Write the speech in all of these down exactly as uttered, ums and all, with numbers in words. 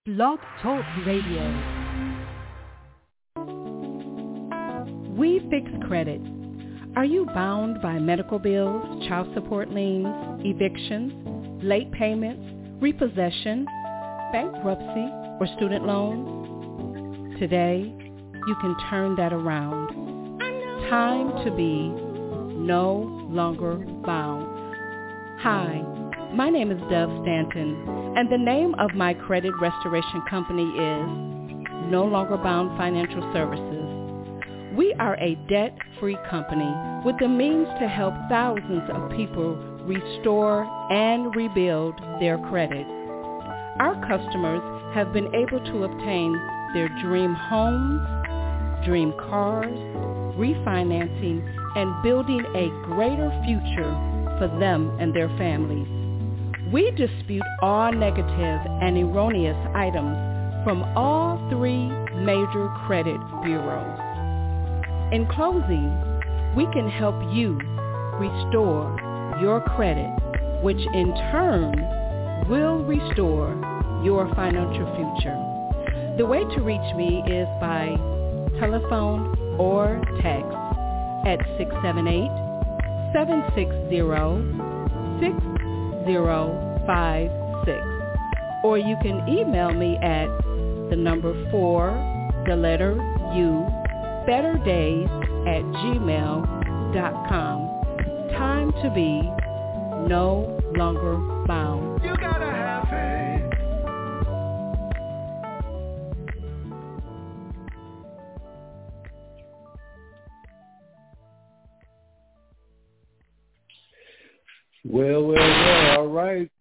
Blog Talk Radio. We Fix Credit. Are you bound by medical bills, child support liens, evictions, late payments, repossession, bankruptcy, or student loans? Today, you can turn that around. Time to be no longer bound. Hi, my name is Dove Stanton, and the name of my credit restoration company is No Longer Bound Financial Services. We are a debt-free company with the means to help thousands of people restore and rebuild their credit. Our customers have been able to obtain their dream homes, dream cars, refinancing, and building a greater future for them and their families. We dispute all negative and erroneous items from all three major credit bureaus. In closing, we can help you restore your credit, which in turn will restore your financial future. The way to reach me is by telephone or text at six seven eight, seven six zero, six zero five six. Or you can email me at the number four, the letter U, better days at gmail dot com. Time to be no longer bound. You gotta have faith. Well, well, well, all right.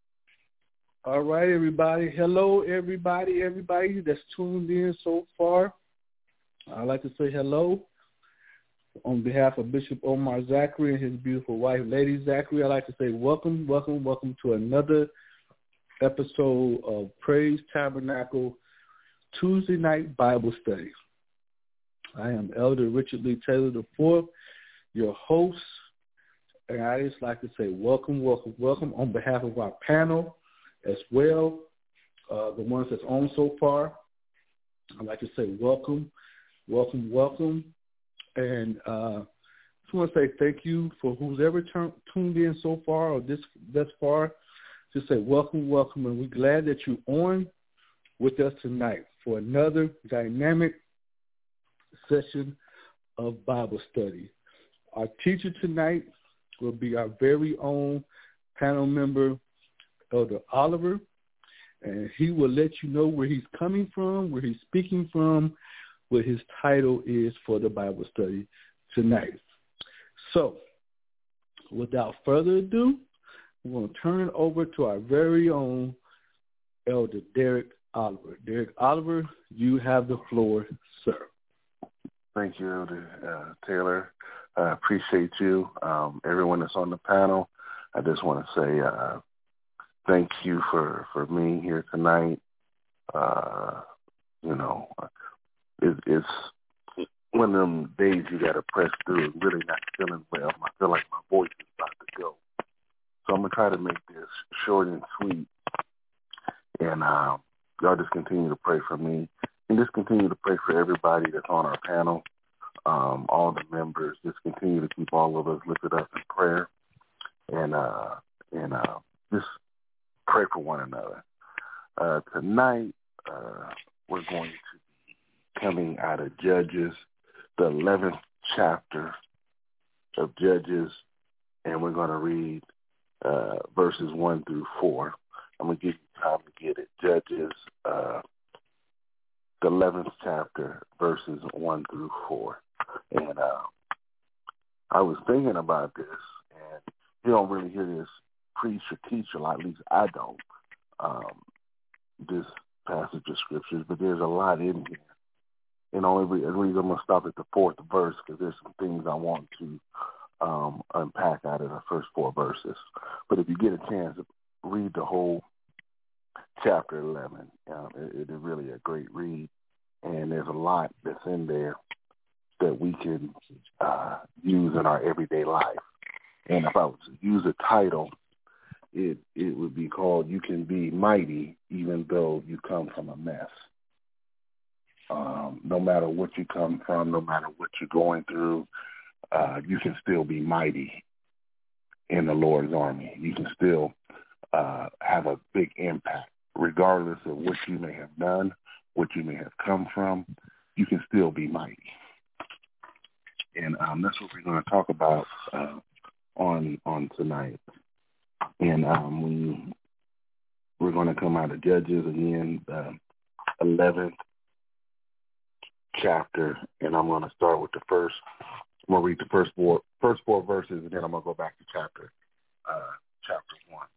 All right, everybody. Hello, everybody, everybody that's tuned in so far. I'd like to say hello on behalf of Bishop Omar Zachary and his beautiful wife, Lady Zachary. I'd like to say welcome, welcome, welcome to another episode of Praise Tabernacle Tuesday Night Bible Study. I am Elder Richard Lee Taylor the fourth, your host, and I just like to say welcome, welcome, welcome on behalf of our panel as well, uh, the ones that's on so far. I'd like to say welcome. Welcome, welcome, and uh, just want to say thank you for who's ever turn, tuned in so far or this thus far. Just say welcome, welcome, and we're glad that you're on with us tonight for another dynamic session of Bible study. Our teacher tonight will be our very own panel member, Elder Oliver, and he will let you know where he's coming from, where he's speaking from, what his title is for the Bible study tonight. So, without further ado, we're going to turn it over to our very own Elder Derek Oliver. Derek Oliver, you have the floor, sir. Thank you, Elder uh, Taylor. I appreciate you. Um, everyone that's on the panel, I just want to say uh, thank you for, for being here tonight. Uh, you know, It, it's one of them days you got to press through and really not feeling well. I feel like my voice is about to go. So I'm going to try to make this short and sweet. And uh, y'all just continue to pray for me. And just continue to pray for everybody that's on our panel, um, all the members. Just continue to keep all of us lifted up in prayer. And, uh, and uh, just pray for one another. Uh, tonight, uh, we're going to coming out of Judges, the eleventh chapter of Judges, and we're going to read uh, verses one through four. I'm going to give you time to get it. Judges, uh, the eleventh chapter, verses one through four. And uh, I was thinking about this, and you don't really hear this preach or teach a lot, at least I don't, um, this passage of scriptures, but there's a lot in here. And only the reason I'm going to stop at the fourth verse because there's some things I want to um, unpack out of the first four verses. But if you get a chance, read the whole chapter eleven. Um, it, it is really a great read, and there's a lot that's in there that we can uh, use in our everyday life. And if I was to use a title, it it would be called You Can Be Mighty Even Though You Come From a Mess. Um, no matter what you come from, no matter what you're going through, uh, you can still be mighty in the Lord's army. You can still uh, have a big impact, regardless of what you may have done, what you may have come from. You can still be mighty. And um, that's what we're going to talk about uh, on on tonight. And um, we, we're going to come out of Judges again, uh, eleventh chapter, and I'm going to start with the first. I'm going to read the first four first four verses, and then I'm going to go back to chapter uh, chapter one.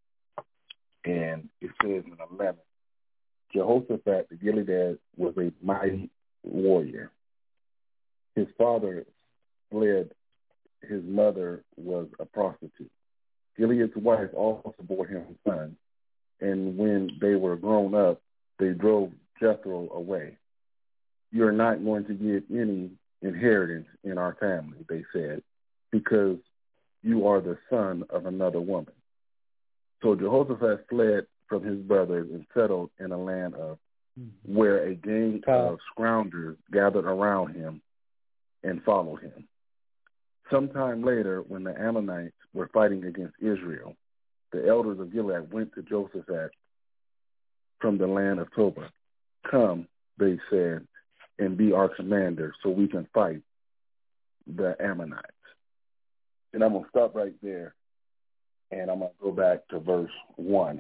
And it says in eleven, Jehoshaphat the Gilead was a mighty warrior. His father fled. His mother was a prostitute. Gilead's wife also bore him sons, and when they were grown up, they drove Jethro away. You're not going to get any inheritance in our family, they said, because you are the son of another woman. So Jehoshaphat fled from his brothers and settled in a land of where a gang of scoundrels gathered around him and followed him. Sometime later, when the Ammonites were fighting against Israel, the elders of Gilead went to Jehoshaphat from the land of Toba. Come, they said, and be our commander so we can fight the Ammonites. And I'm going to stop right there, and I'm going to go back to verse one.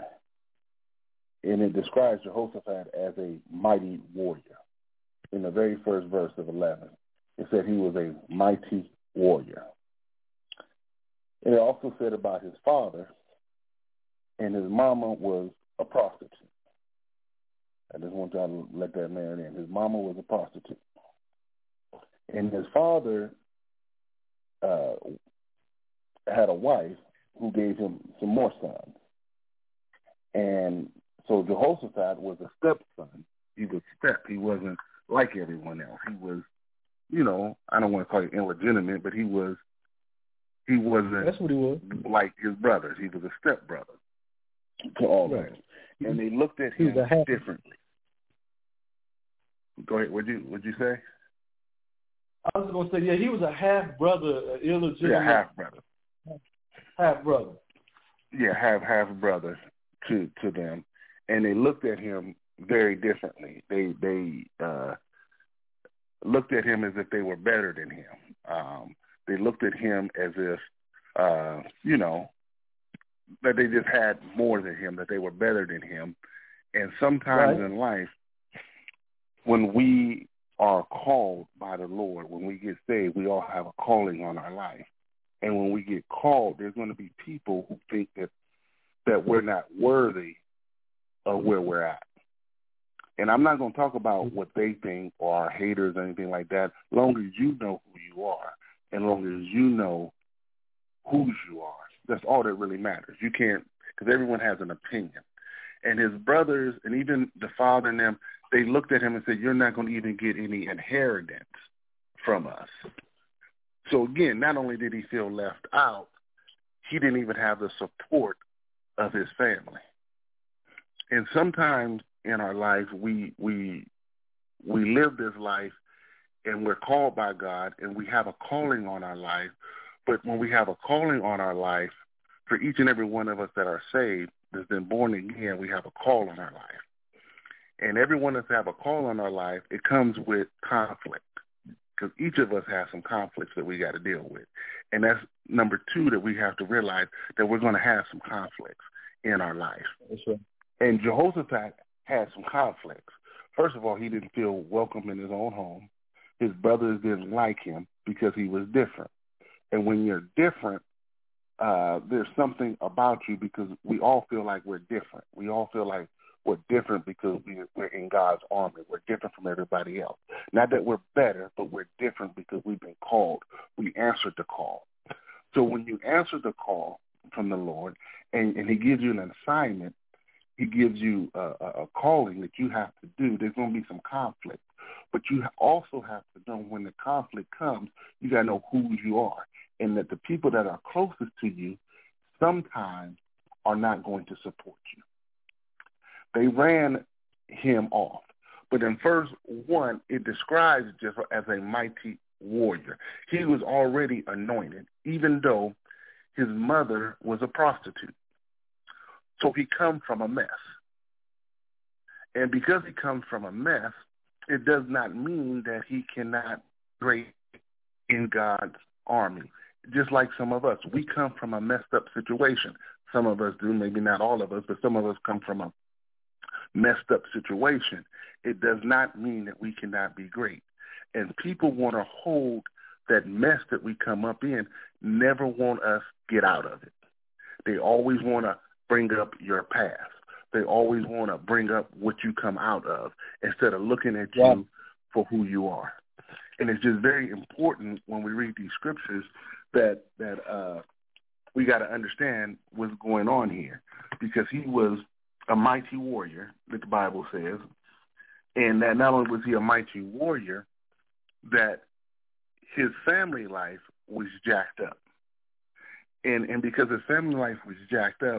And it describes Jehoshaphat as a mighty warrior. In the very first verse of eleven, it said he was a mighty warrior. And it also said about his father, and his mama was a prostitute. I just want y'all to let that marinate in. His mama was a prostitute. And his father uh, had a wife who gave him some more sons. And so Jehoshaphat was a stepson. He was step. He wasn't like everyone else. He was, you know, I don't want to call it illegitimate, but he was, he wasn't That's what he was. like his brothers. He was a stepbrother to all right. of them. And they looked at he him was a half- differently. Go ahead. What'd you, what'd you say? I was going to say, yeah, he was a half brother, uh, illegitimate. Yeah, half brother. Half brother. Yeah, half half brother to to them, and they looked at him very differently. They they uh, looked at him as if they were better than him. Um, they looked at him as if uh, you know that they just had more than him, that they were better than him. And sometimes right. in life, when we are called by the Lord, when we get saved, we all have a calling on our life. And when we get called, there's going to be people who think that, that we're not worthy of where we're at. And I'm not going to talk about what they think or our haters or anything like that, as long as you know who you are and as long as you know whose you are. That's all that really matters. You can't, because everyone has an opinion. And his brothers and even the father and them, they looked at him and said, you're not going to even get any inheritance from us. So again, not only did he feel left out, he didn't even have the support of his family. And sometimes in our life, we we we live this life and we're called by God and we have a calling on our life. But when we have a calling on our life, for each and every one of us that are saved, that's been born again, we have a call on our life. And every one of us have a call on our life, it comes with conflict. Because each of us has some conflicts that we got to deal with. And that's number two, that we have to realize that we're going to have some conflicts in our life. That's right. And Jehoshaphat had some conflicts. First of all, he didn't feel welcome in his own home. His brothers didn't like him because he was different. And when you're different, uh, there's something about you, because we all feel like we're different. We all feel like we're different because we're in God's army. We're different from everybody else. Not that we're better, but we're different because we've been called. We answered the call. So when you answer the call from the Lord and, and he gives you an assignment, he gives you a, a calling that you have to do, there's going to be some conflict. But you also have to know when the conflict comes, you got to know who you are. And that the people that are closest to you sometimes are not going to support you. They ran him off. But in verse one, it describes Jephthah as a mighty warrior. He was already anointed, even though his mother was a prostitute. So he comes from a mess. And because he comes from a mess, it does not mean that he cannot be great in God's army. Just like some of us, we come from a messed up situation. Some of us do, maybe not all of us, but some of us come from a messed up situation. It does not mean that we cannot be great. And people want to hold that mess that we come up in, never want us to get out of it. They always want to bring up your past. They always want to bring up what you come out of instead of looking at yeah. you for who you are. And it's just very important when we read these scriptures that that uh, we got to understand what's going on here, because he was a mighty warrior, that the Bible says, and that not only was he a mighty warrior, that his family life was jacked up. And and because his family life was jacked up,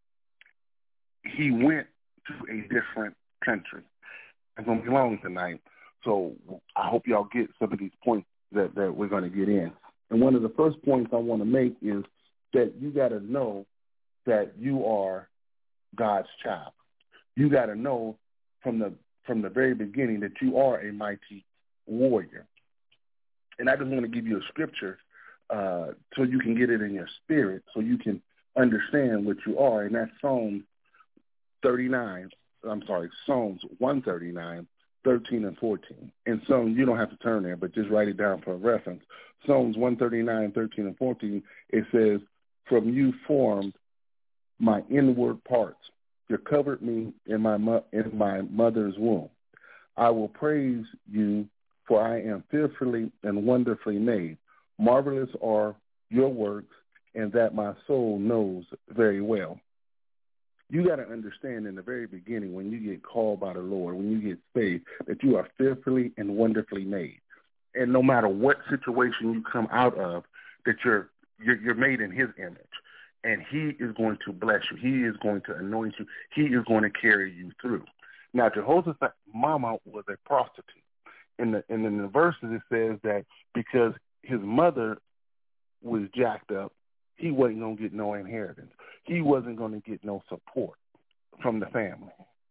he went to a different country. It's going to be long tonight, so I hope y'all get some of these points that, that we're going to get in. And one of the first points I want to make is that you got to know that you are God's child. You got to know from the from the very beginning that you are a mighty warrior. And I just want to give you a scripture uh, so you can get it in your spirit, so you can understand what you are, and that's Psalms thirty-nine. I'm sorry, Psalms one thirty-nine, thirteen and fourteen. And Psalms, you don't have to turn there, but just write it down for reference. Psalms one thirty-nine, thirteen and fourteen, it says, "From you formed my inward parts. You covered me in my mo- in my mother's womb. I will praise you, for I am fearfully and wonderfully made. Marvelous are your works, and that my soul knows very well." You got to understand in the very beginning, when you get called by the Lord, when you get saved, that you are fearfully and wonderfully made. And no matter what situation you come out of, that you're you're, you're made in his image. And he is going to bless you. He is going to anoint you. He is going to carry you through. Now, Jehoshaphat's mama was a prostitute. In the, and in the verses, it says that because his mother was jacked up, he wasn't going to get no inheritance. He wasn't going to get no support from the family.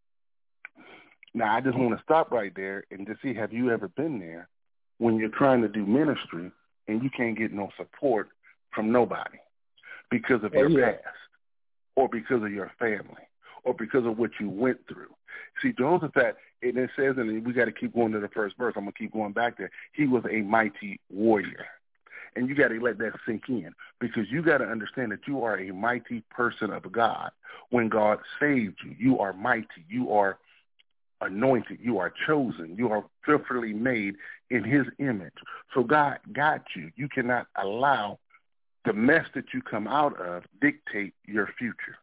Now, I just want to stop right there and just see, have you ever been there when you're trying to do ministry and you can't get no support from nobody because of your oh, yeah. past or because of your family or because of what you went through? See, Jehoshaphat, and it says, and we got to keep going to the first verse. I'm going to keep going back there. He was a mighty warrior. And you got to let that sink in, because you got to understand that you are a mighty person of God. When God saved you, you are mighty. You are anointed. You are chosen. You are fearfully made in his image. So God got you. You cannot allow the mess that you come out of dictate your future.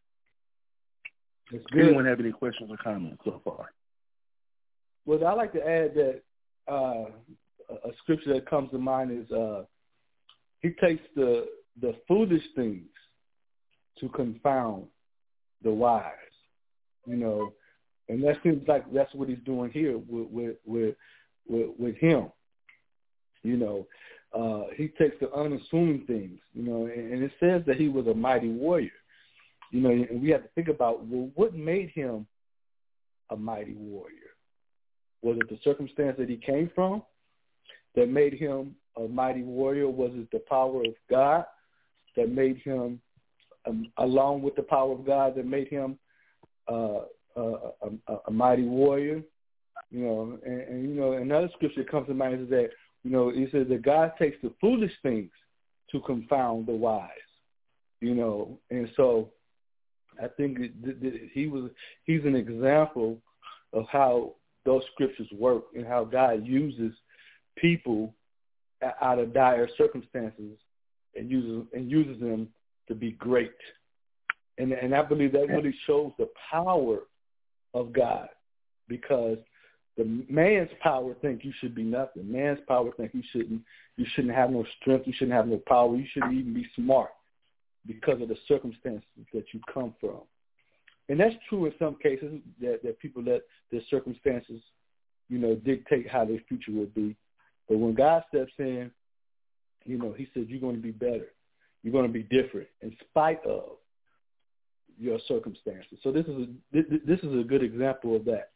Anyone have any questions or comments so far? Well, I'd like to add that uh, a scripture that comes to mind is uh, he takes the the foolish things to confound the wise, you know, and that seems like that's what he's doing here with with with, with, with him. You know, uh, he takes the unassuming things, you know, and, and it says that he was a mighty warrior, you know, and we have to think about, well, what made him a mighty warrior? Was it the circumstance that he came from that made him a mighty warrior? Was it the power of God that made him, um, along with the power of God, that made him uh, uh, a, a mighty warrior? You know, and, and you know, another scripture that comes to mind is that, you know, it says that God takes the foolish things to confound the wise. You know, and so I think that, that he was he's an example of how those scriptures work and how God uses people out of dire circumstances and uses and uses them to be great. And and I believe that really shows the power of God, because the man's power think you should be nothing. Man's power think you shouldn't you shouldn't have no strength, you shouldn't have no power, you shouldn't even be smart. because of the circumstances that you come from. And that's true in some cases, that, that people let their circumstances, you know, dictate how their future will be. But when God steps in, you know, he says, you're going to be better. You're going to be different in spite of your circumstances. So this is a, this, this is a good example of that.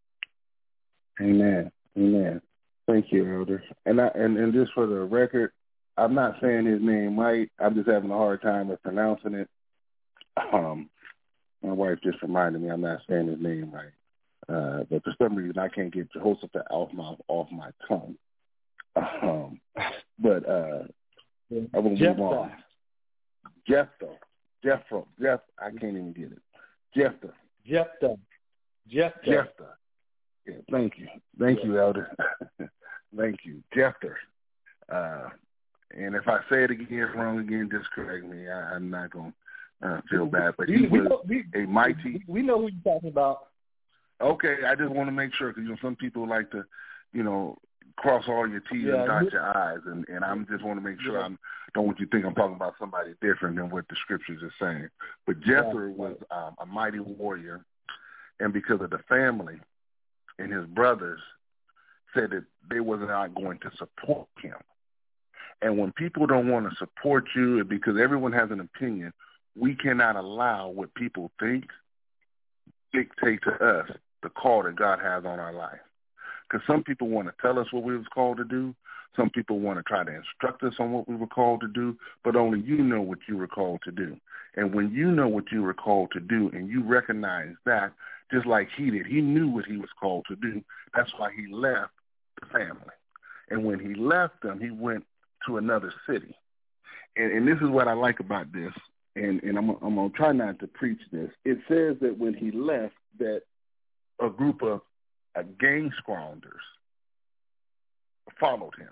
Amen. Amen. Thank you, Elder. And I, and, and just for the record, I'm not saying his name right. I'm just having a hard time with pronouncing it. Um, my wife just reminded me I'm not saying his name right. Uh, but for some reason, I can't get Jehoshaphat off my off my tongue. Um, but uh, I will move on. Jephthah. Jephthah. Jeff. I can't even get it. Jephthah. Jephthah. Jephthah. Jephthah. Yeah, thank you. Thank yeah. you, Elder. Thank you. Jephthah. Uh, and if I say it again wrong again, just correct me. I, I'm not going to uh, feel bad. But he we, was we, a mighty. We know who you're talking about. Okay, I just want to make sure because you know some people like to, you know, cross all your T's yeah, and dot your I's, and, and I just want to make sure yeah. I don't want you to think I'm talking about somebody different than what the scriptures are saying. But Jephthah yeah. was um, a mighty warrior, and because of the family and his brothers said that they were not going to support him. And when people don't want to support you, because everyone has an opinion, we cannot allow what people think dictate to us the call that God has on our life. Because some people want to tell us what we was called to do. Some people want to try to instruct us on what we were called to do, but only you know what you were called to do. And when you know what you were called to do and you recognize that, just like he did, he knew what he was called to do. That's why he left the family. And when he left them, he went to another city. And, and this is what I like about this, and, and I'm, I'm going to try not to preach this. It says that when he left, that a group of uh, gang squanders followed him.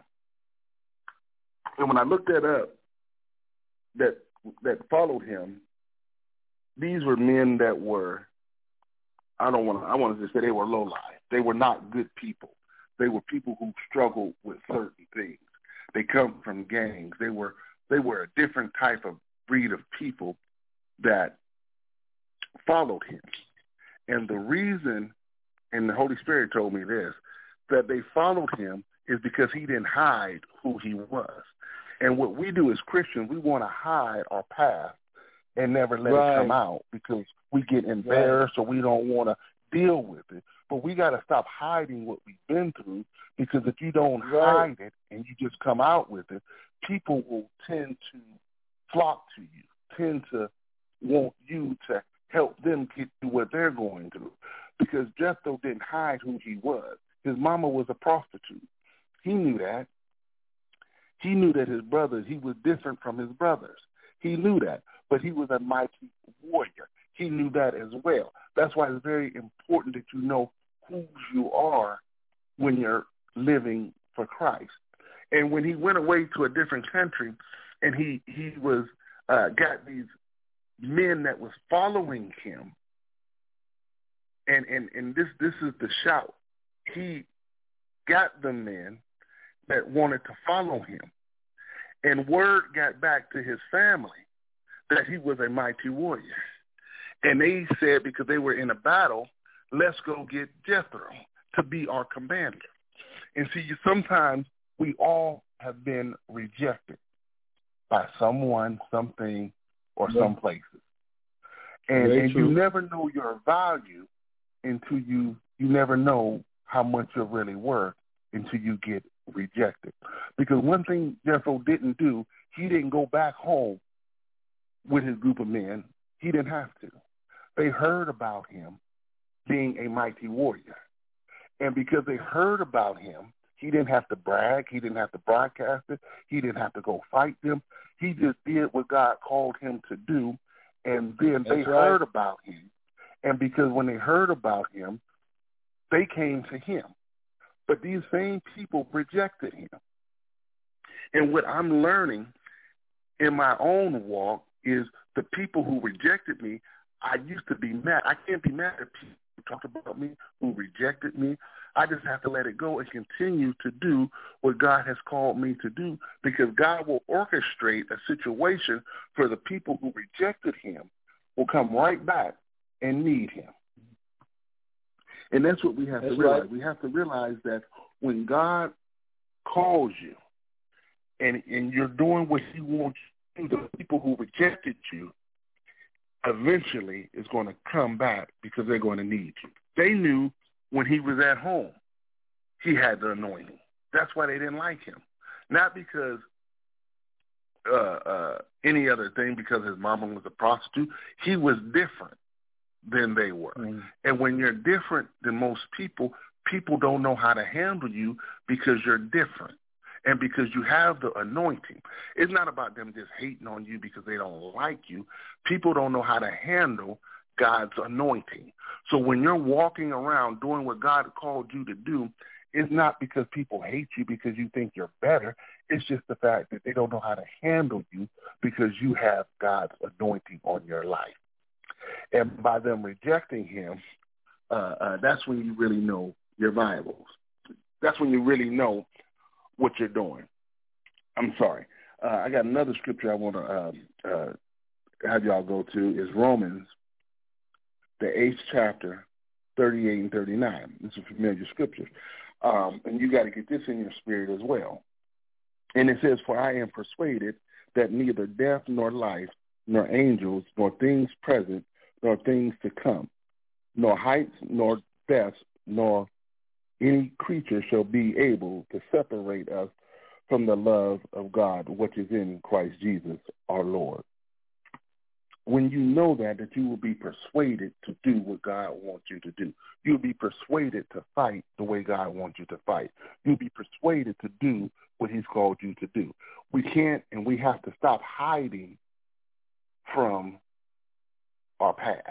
And when I looked that up, that that followed him, these were men that were, I don't want to, I want to just say they were low life. They were not good people. They were people who struggled with certain things. They come from gangs. They were they were a different type of breed of people that followed him. And the reason, and the Holy Spirit told me this, that they followed him is because he didn't hide who he was. And what we do as Christians, we want to hide our past and never let right. it come out because we get embarrassed right. or we don't want to deal with it. But we got to stop hiding what we've been through, because if you don't right. hide it and you just come out with it, people will tend to flock to you, tend to want you to help them get through what they're going through. Because Jephthah didn't hide who he was. His mama was a prostitute. He knew that. He knew that his brothers, he was different from his brothers. He knew that, but he was a mighty warrior. He knew that as well. That's why it's very important that you know who you are when you're living for Christ. And when he went away to a different country and he, he was uh, got these men that was following him, and, and, and this, this is the shout. He got the men that wanted to follow him. And word got back to his family that he was a mighty warrior. And they said, because they were in a battle, let's go get Jethro to be our commander. And see, sometimes we all have been rejected by someone, something, or yeah. some places. And, and you never know your value until you, you never know how much you're really worth until you get rejected. Because one thing Jethro didn't do, he didn't go back home with his group of men. He didn't have to. They heard about him being a mighty warrior. And because they heard about him, he didn't have to brag. He didn't have to broadcast it. He didn't have to go fight them. He just did what God called him to do. And then That's they right. heard about him. And because when they heard about him, they came to him. But these same people rejected him. And what I'm learning in my own walk is the people who rejected me, I used to be mad. I can't be mad at people who talked about me, who rejected me. I just have to let it go and continue to do what God has called me to do, because God will orchestrate a situation for the people who rejected him will come right back and need him. And that's what we have that's to realize. Right. We have to realize that when God calls you and, and you're doing what he wants you to do, the people who rejected you eventually is going to come back because they're going to need you. They knew when he was at home, he had the anointing. That's why they didn't like him. Not because uh, uh, any other thing, because his mama was a prostitute. He was different than they were. Mm. And when you're different than most people, people don't know how to handle you because you're different and because you have the anointing. It's not about them just hating on you because they don't like you. People don't know how to handle God's anointing. So when you're walking around doing what God called you to do, it's not because people hate you because you think you're better. It's just the fact that they don't know how to handle you because you have God's anointing on your life. And by them rejecting him, uh, uh, that's when you really know your Bibles. That's when you really know what you're doing. I'm sorry. Uh, I got another scripture I want to uh, uh, have y'all go to is Romans, the eighth chapter, thirty-eight and thirty-nine. This is a familiar scripture. Um, and you got to get this in your spirit as well. And it says, for I am persuaded that neither death nor life, nor angels, nor things present, nor things to come, nor heights, nor depths, nor any creature shall be able to separate us from the love of God, which is in Christ Jesus our Lord. When you know that, that you will be persuaded to do what God wants you to do. You'll be persuaded to fight the way God wants you to fight. You'll be persuaded to do what he's called you to do. We can't and we have to stop hiding from our past.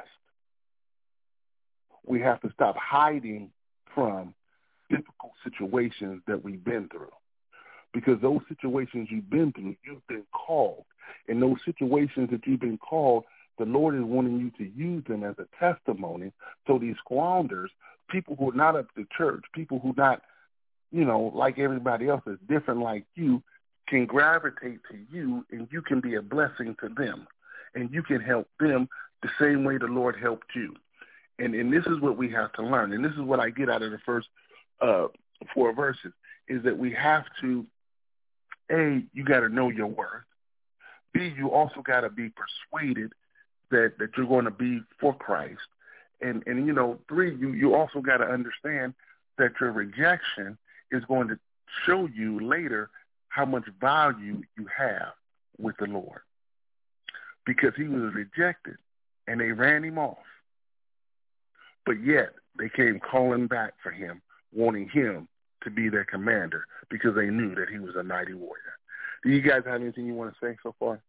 We have to stop hiding from difficult situations that we've been through. Because those situations you've been through, you've been called. In those situations that you've been called, the Lord is wanting you to use them as a testimony so these squanders, people who are not of the church, people who not, you know, like everybody else is different like you, can gravitate to you and you can be a blessing to them. And you can help them the same way the Lord helped you. And and this is what we have to learn. And this is what I get out of the first uh, four verses, is that we have to, A, you got to know your worth. B, you also got to be persuaded that, that you're going to be for Christ. And, and you know, three, you, you also got to understand that your rejection is going to show you later how much value you have with the Lord. Because he was rejected, and they ran him off. But yet, they came calling back for him, wanting him to be their commander, because they knew that he was a mighty warrior. Do you guys have anything you want to say so far?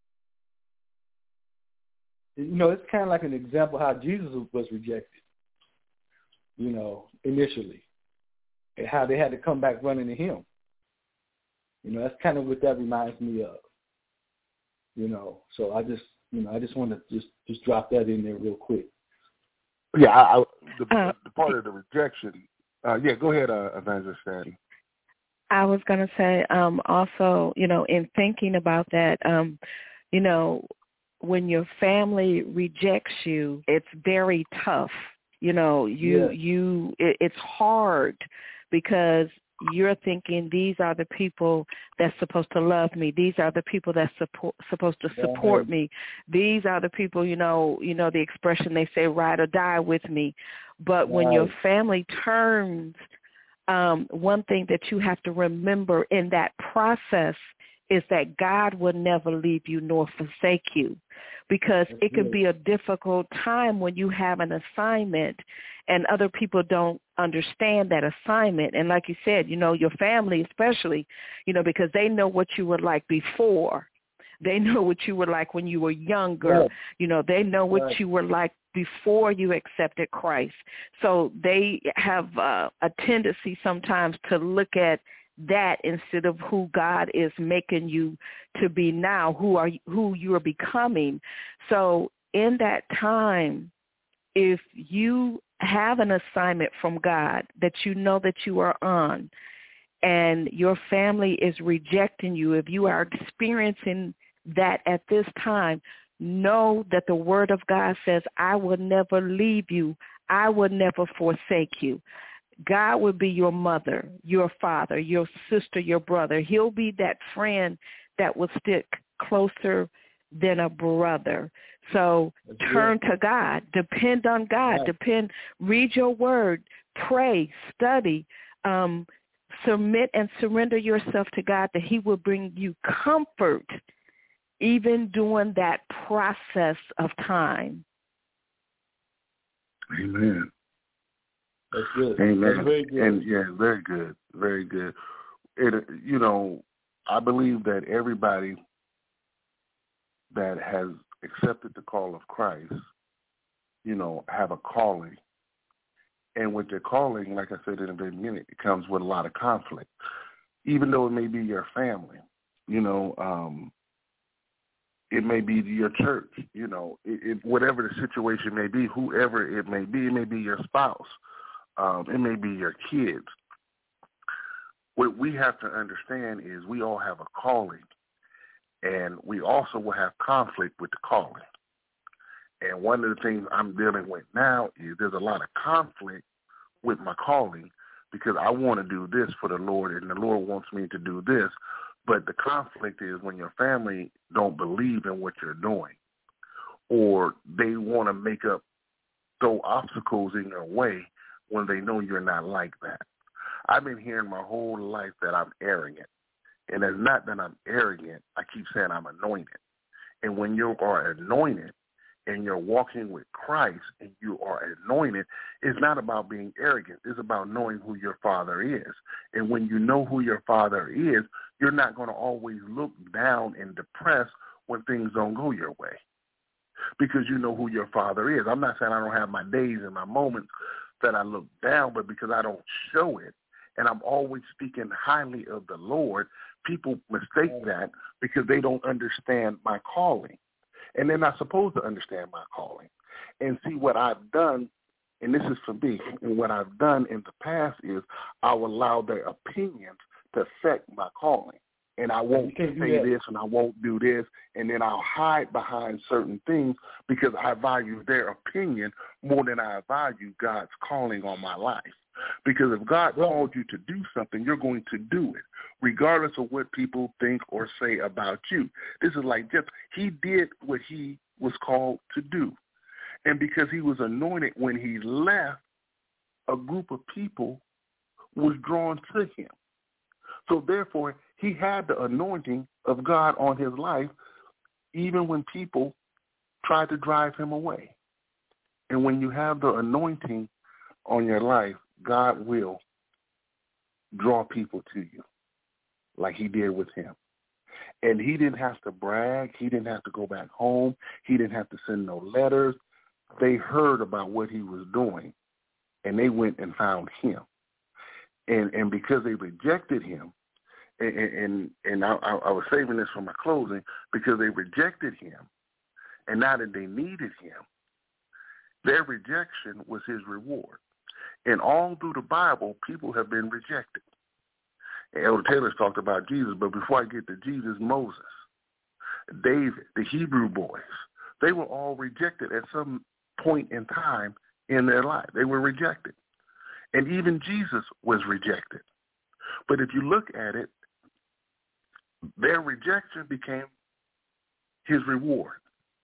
You know, it's kind of like an example how Jesus was rejected, you know, initially, and how they had to come back running to him. You know, that's kind of what that reminds me of. You know, so I just, you know, I just want to just, just drop that in there real quick. Yeah, I, I, the, uh, the part of the rejection. Uh, yeah, go ahead, uh, Evangelist Sandy. I was going to say um, also, you know, in thinking about that, um, you know, when your family rejects you, it's very tough. You know, you, yeah. you, it, it's hard because you're thinking these are the people that's supposed to love me. These are the people that's support, supposed to support me. These are the people, you know, you know, the expression they say, ride or die with me. But when right. your family turns, um, one thing that you have to remember in that process is that God will never leave you nor forsake you, because That's it can good. be a difficult time when you have an assignment and other people don't understand that assignment. And like you said, you know, your family especially, you know, because they know what you were like before. They know what you were like when you were younger. Yeah. You know, they know what right. you were like before you accepted Christ. So they have uh, a tendency sometimes to look at that instead of who God is making you to be now, who are who you are becoming. So in that time, if you have an assignment from God that you know that you are on, and your family is rejecting you, if you are experiencing that at this time, know that the word of God says, I will never leave you. I will never forsake you. God will be your mother, your father, your sister, your brother. He'll be that friend that will stick closer than a brother. So That's turn good. to God. Depend on God. Right. Depend. Read your word. Pray. Study. Um, submit and surrender yourself to God, that he will bring you comfort even during that process of time. Amen. That's good. Amen. That's very good. And yeah, very good. Very good. It, you know, I believe that everybody that has accepted the call of Christ, you know, have a calling. And with their calling, like I said in the very beginning, it comes with a lot of conflict. Even though it may be your family, you know, um, it may be your church, you know, it, it, whatever the situation may be, whoever it may be, it may be your spouse, um, it may be your kids. What we have to understand is we all have a calling, and we also will have conflict with the calling. And one of the things I'm dealing with now is there's a lot of conflict with my calling, because I want to do this for the Lord, and the Lord wants me to do this. But the conflict is when your family don't believe in what you're doing, or they want to make up, throw obstacles in your way when they know you're not like that. I've been hearing my whole life that I'm arrogant. And it's not that I'm arrogant. I keep saying I'm anointed. And when you are anointed and you're walking with Christ and you are anointed, it's not about being arrogant. It's about knowing who your Father is. And when you know who your Father is, you're not going to always look down and depressed when things don't go your way, because you know who your Father is. I'm not saying I don't have my days and my moments that I look down, but because I don't show it, and I'm always speaking highly of the Lord, people mistake that because they don't understand my calling. And they're not supposed to understand my calling. And see, what I've done, and this is for me, and what I've done in the past is I'll allow their opinions to affect my calling. And I won't say this and I won't do this, and then I'll hide behind certain things because I value their opinion more than I value God's calling on my life. Because if God called you to do something, you're going to do it, regardless of what people think or say about you. This is like just, he did what he was called to do. And because he was anointed, when he left, a group of people was drawn to him. So therefore, he had the anointing of God on his life, even when people tried to drive him away. And when you have the anointing on your life, God will draw people to you like he did with him. And he didn't have to brag. He didn't have to go back home. He didn't have to send no letters. They heard about what he was doing, and they went and found him. And and because they rejected him, and and, and I, I was saving this for my closing, because they rejected him, and now that they needed him, their rejection was his reward. And all through the Bible, people have been rejected. And Elder Taylor's talked about Jesus, but before I get to Jesus, Moses, David, the Hebrew boys, they were all rejected at some point in time in their life. They were rejected. And even Jesus was rejected. But if you look at it, their rejection became his reward.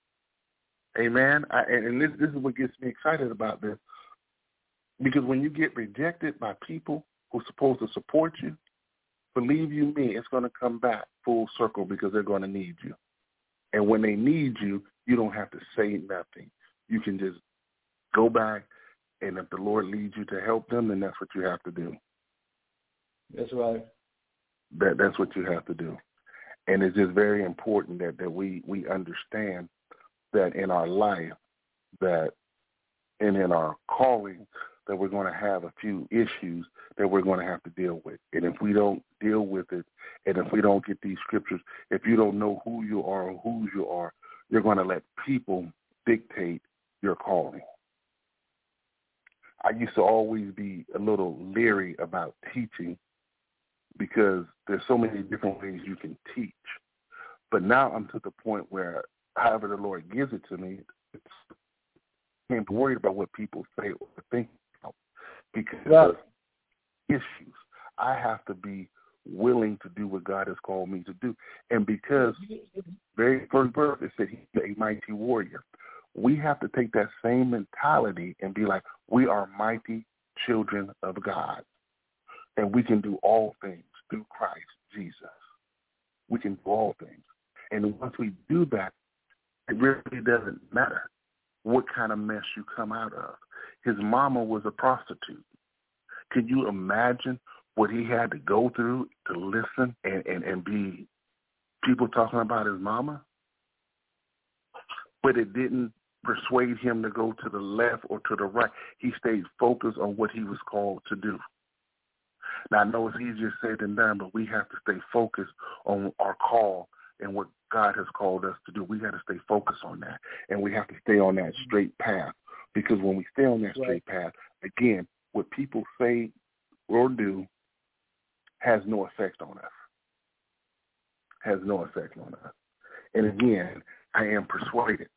Amen? I, and this, this is what gets me excited about this. Because when you get rejected by people who are supposed to support you, believe you me, it's going to come back full circle, because they're going to need you. And when they need you, you don't have to say nothing. You can just go back, and if the Lord leads you to help them, then that's what you have to do. That's right. That That's what you have to do. And it's just very important that, that we, we understand that in our life, that and in our calling, that we're going to have a few issues that we're going to have to deal with. And if we don't deal with it, and if we don't get these scriptures, if you don't know who you are or whose you are, you're going to let people dictate your calling. I used to always be a little leery about teaching because there's so many different ways you can teach. But now I'm to the point where, however the Lord gives it to me, it's, I can't be worried about what people say or think about because right. of issues. I have to be willing to do what God has called me to do. And because very first verse, it said he's a mighty warrior. We have to take that same mentality and be like, we are mighty children of God. And we can do all things through Christ Jesus. We can do all things. And once we do that, it really doesn't matter what kind of mess you come out of. His mama was a prostitute. Can you imagine what he had to go through to listen and, and, and be people talking about his mama? But it didn't persuade him to go to the left or to the right. He stayed focused on what he was called to do. Now, I know it's easier said than done, but we have to stay focused on our call and what God has called us to do. We got to stay focused on that, and we have to stay on that straight path, because when we stay on that straight path, again, what people say or do has no effect on us, has no effect on us. And again, I am persuaded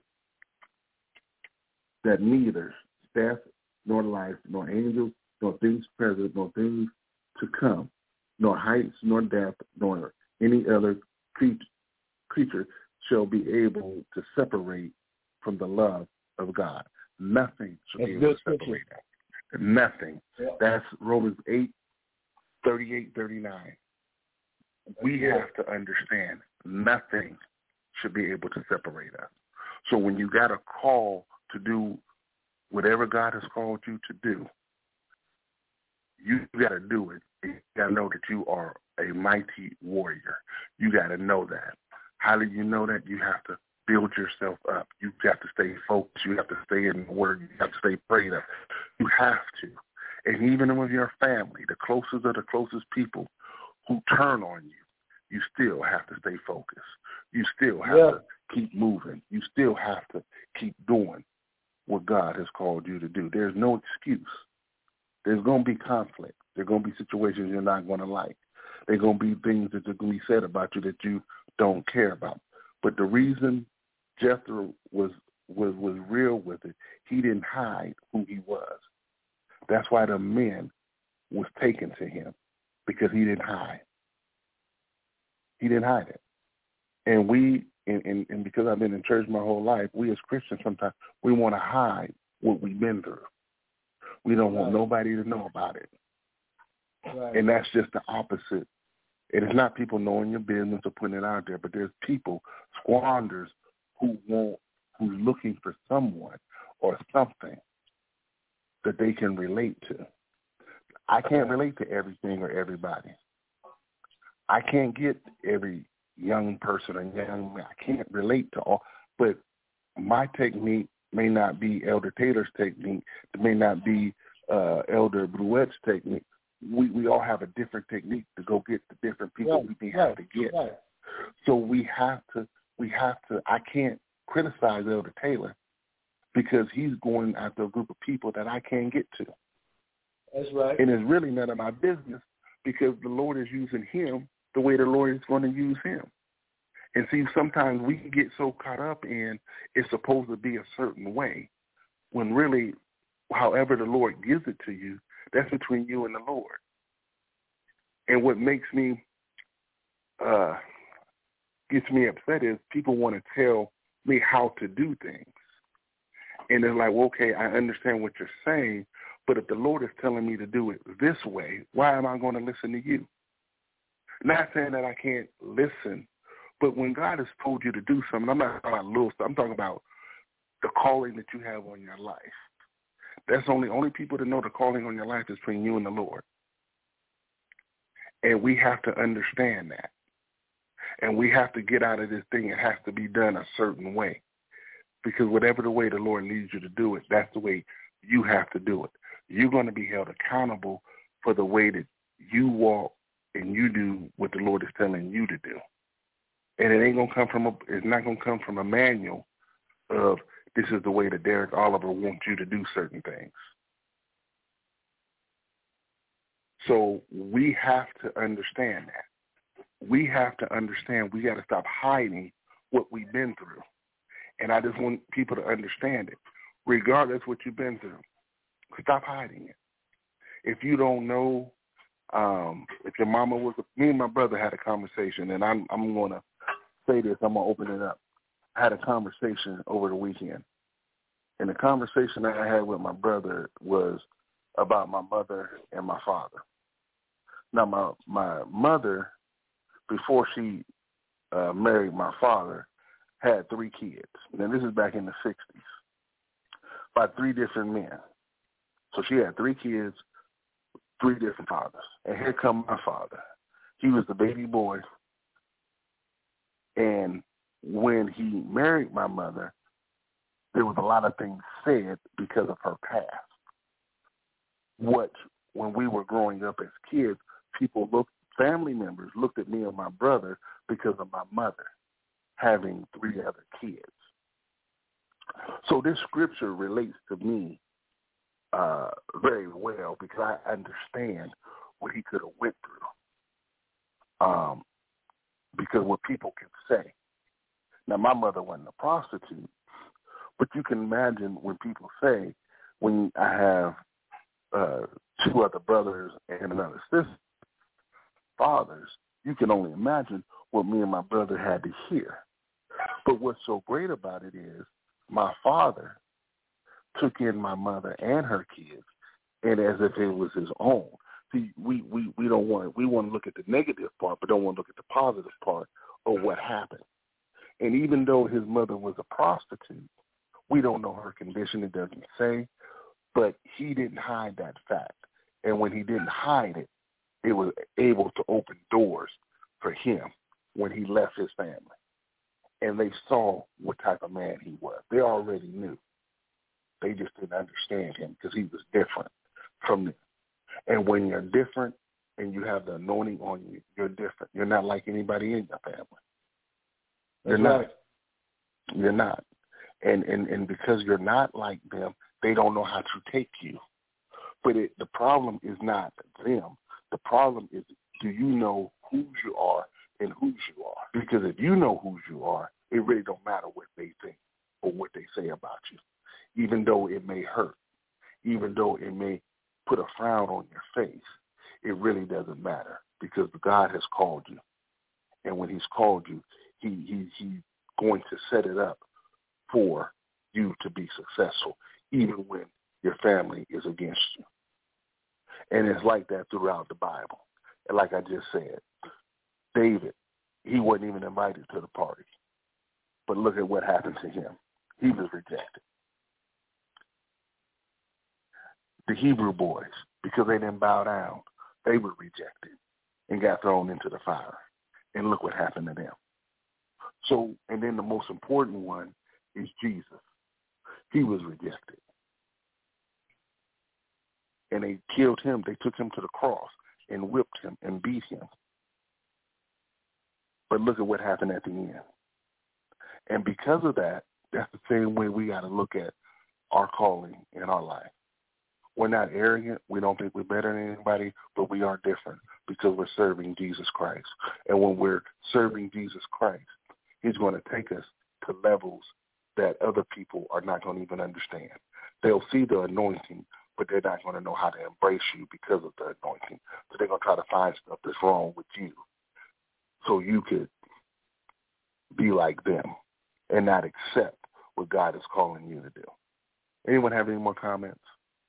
that neither death, nor life, nor angels, nor things present, nor things to come, nor heights, nor depth, nor any other creature shall be able to separate from the love of God. Nothing shall be able to separate that. Nothing. Yeah. That's Romans eight, thirty-eight, thirty-nine. We have to understand nothing should be able to separate us. So when you got a call to do whatever God has called you to do, you got to do it. You got to know that you are a mighty warrior. You got to know that. How do you know that? You have to build yourself up. You have to stay focused. You have to stay in the Word. You have to stay prayed up. You have to. And even with your family, the closest of the closest people who turn on you, you still have to stay focused. You still have yeah. to keep moving. You still have to keep doing what God has called you to do. There's no excuse. There's going to be conflict. There's going to be situations you're not going to like. There's going to be things that are going to be said about you that you don't care about. But the reason Jethro was, was, was real with it, he didn't hide who he was. That's why the men was taken to him, because he didn't hide. He didn't hide it. And we, and, and, and because I've been in church my whole life, we as Christians sometimes, we want to hide what we've been through. We don't want right. nobody to know about it. Right. And that's just the opposite. It is not people knowing your business or putting it out there, but there's people, squanders, who want, who's looking for someone or something that they can relate to. I can't relate to everything or everybody. I can't get every young person or young man. I can't relate to all, but my technique may not be Elder Taylor's technique. It may not be uh, Elder Brouette's technique. We we all have a different technique to go get the different people right, we have right, to get. Right. So we have to, we have to, I can't criticize Elder Taylor because he's going after a group of people that I can't get to. That's right. And it's really none of my business, because the Lord is using him the way the Lord is going to use him. And see, sometimes we can get so caught up in it's supposed to be a certain way, when really, however the Lord gives it to you, that's between you and the Lord. And what makes me, uh, gets me upset is people want to tell me how to do things. And they're like, well, okay, I understand what you're saying, but if the Lord is telling me to do it this way, why am I going to listen to you? Not saying that I can't listen, but when God has told you to do something, I'm not talking about little stuff. I'm talking about the calling that you have on your life. That's only only people that know the calling on your life is between you and the Lord. And we have to understand that. And we have to get out of this thing. It has to be done a certain way. Because whatever the way the Lord leads you to do it, that's the way you have to do it. You're going to be held accountable for the way that you walk and you do what the Lord is telling you to do. And it ain't going to come from a, it's not going to come from a manual of this is the way that Derek Oliver wants you to do certain things. So we have to understand that. We have to understand we got to stop hiding what we've been through. And I just want people to understand it. Regardless what you've been through, stop hiding it. If you don't know, um, if your mama was, a, me and my brother had a conversation, and I'm, I'm going to say this, I'm going to open it up. I had a conversation over the weekend. And the conversation that I had with my brother was about my mother and my father. Now, my, my mother, before she uh, married my father, had three kids. Now, this is back in the sixties, by three different men. So she had three kids, three different fathers. And here come my father. He was the baby boy. And when he married my mother, there was a lot of things said because of her past. What, when we were growing up as kids, people looked, family members looked at me and my brother because of my mother having three other kids. So this scripture relates to me uh, very well because I understand what he could have went through. Um, because what people can say. Now, my mother wasn't a prostitute, but you can imagine when people say, when I have uh, two other brothers and another sister, fathers, you can only imagine what me and my brother had to hear. But what's so great about it is my father took in my mother and her kids, and as if it was his own. See, we, we, we don't want we want to look at the negative part, but don't want to look at the positive part of what happened. And even though his mother was a prostitute, we don't know her condition. It doesn't say, but he didn't hide that fact. And when he didn't hide it, it was able to open doors for him when he left his family. And they saw what type of man he was. They already knew. They just didn't understand him because he was different from them. And when you're different and you have the anointing on you, you're different. You're not like anybody in your family. You're That's not. Right. You're not. And, and and because you're not like them, they don't know how to take you. But it, the problem is not them. The problem is, do you know who you are and whose you are? Because if you know whose you are, it really don't matter what they think or what they say about you, even though it may hurt, even though it may put a frown on your face. It really doesn't matter because God has called you. And when he's called you, he, he he's going to set it up for you to be successful, even when your family is against you. And it's like that throughout the Bible. And like I just said, David, he wasn't even invited to the party. But look at what happened to him. He was rejected. The Hebrew boys, because they didn't bow down, they were rejected and got thrown into the fire. And look what happened to them. So, and then the most important one is Jesus. He was rejected. And they killed him. They took him to the cross and whipped him and beat him. But look at what happened at the end. And because of that, that's the same way we got to look at our calling in our life. We're not arrogant. We don't think we're better than anybody, but we are different because we're serving Jesus Christ. And when we're serving Jesus Christ, he's going to take us to levels that other people are not going to even understand. They'll see the anointing, but they're not going to know how to embrace you because of the anointing. So they're going to try to find stuff that's wrong with you so you could be like them and not accept what God is calling you to do. Anyone have any more comments?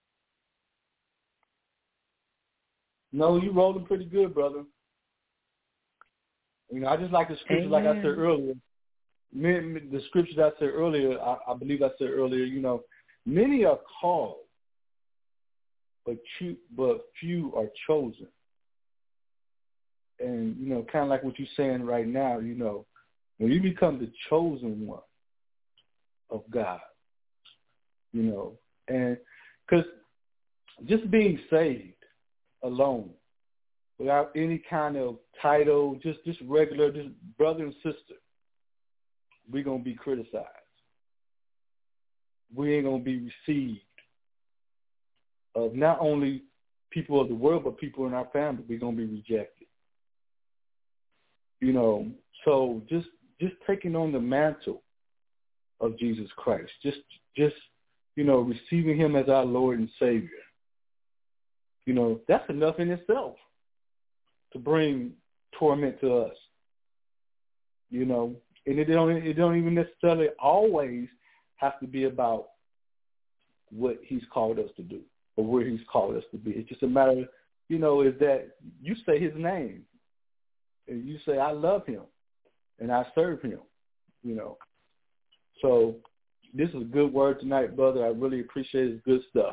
No, you rolling pretty good, brother. You know, I just like the scripture, like I said earlier. The scripture that I said earlier, I, I believe I said earlier, you know, many are called, but few, but few are chosen. And, you know, kind of like what you're saying right now, you know, when you become the chosen one of God, you know, and because just being saved alone, without any kind of title, just, just regular, just brother and sister, we're going to be criticized. We ain't going to be received of not only people of the world, but people in our family, we're going to be rejected. You know, so just just taking on the mantle of Jesus Christ, just, just you know, receiving him as our Lord and Savior, you know, that's enough in itself to bring torment to us, you know. And it don't, it don't even necessarily always have to be about what he's called us to do or where he's called us to be. It's just a matter of, you know, is that you say his name and you say, I love him and I serve him, you know. So this is a good word tonight, brother. I really appreciate it. It's good stuff.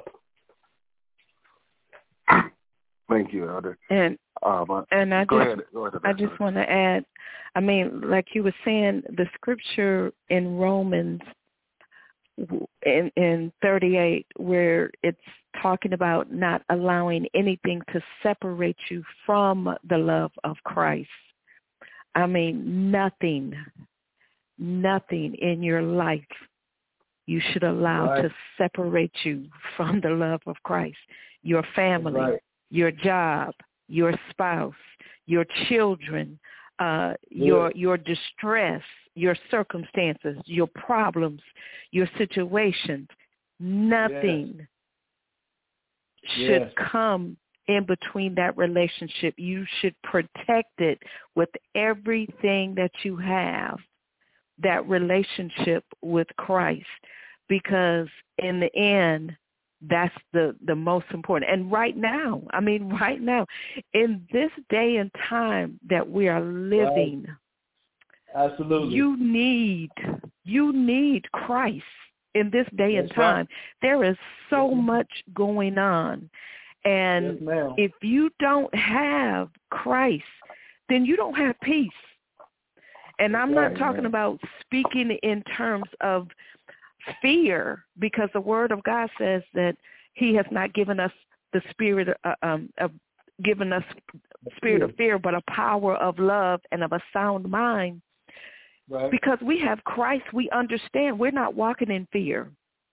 Thank you, Elder. And um, and I go just ahead, go ahead, I just want to add, I mean, like you were saying, the scripture in Romans in in thirty-eight, where it's talking about not allowing anything to separate you from the love of Christ. I mean, nothing, nothing in your life you should allow right. to separate you from the love of Christ. Your family, right. your job, your spouse, your children, uh, your your distress, your circumstances, your problems, your situations. Nothing yes. should yes. come in between that relationship. You should protect it with everything that you have, that relationship with Christ, because in the end, that's the, the most important. And right now, I mean, right now, in this day and time that we are living, right. Absolutely, you need, you need Christ in this day that's and time. Right. There is so yes, much going on. And yes, if you don't have Christ, then you don't have peace. And I'm right, not talking man. about speaking in terms of fear, because the Word of God says that He has not given us the spirit uh, um, of given us spirit of fear, but a power of love and of a sound mind. Right. Because we have Christ, we understand we're not walking in fear.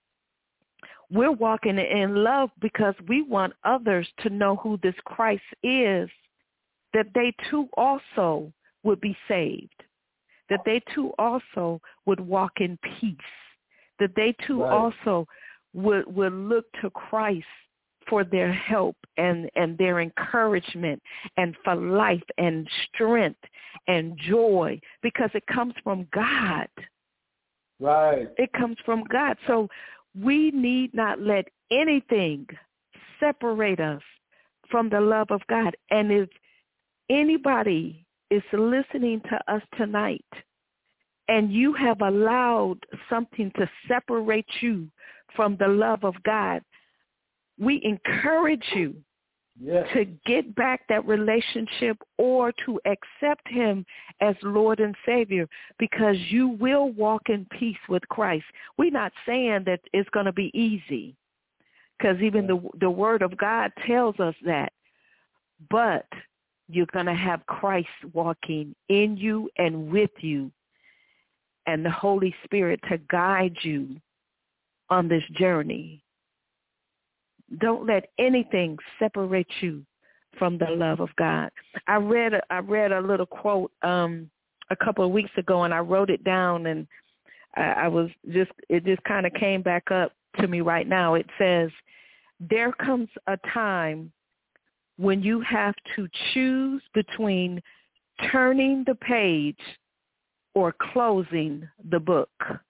We're walking in love because we want others to know who this Christ is, that they too also would be saved, that they too also would walk in peace, that they too right. also would, would look to Christ for their help and, and their encouragement and for life and strength and joy, because it comes from God. Right. It comes from God. So we need not let anything separate us from the love of God. And if anybody is listening to us tonight and you have allowed something to separate you from the love of God, we encourage you yes. to get back that relationship or to accept him as Lord and Savior, because you will walk in peace with Christ. We're not saying that it's going to be easy, because even the the Word of God tells us that. But you're going to have Christ walking in you and with you, and the Holy Spirit to guide you on this journey. Don't let anything separate you from the love of God. I read a, I read a little quote um, a couple of weeks ago, and I wrote it down, and I, I was just it just kind of came back up to me right now. It says, "There comes a time when you have to choose between turning the page or closing the book."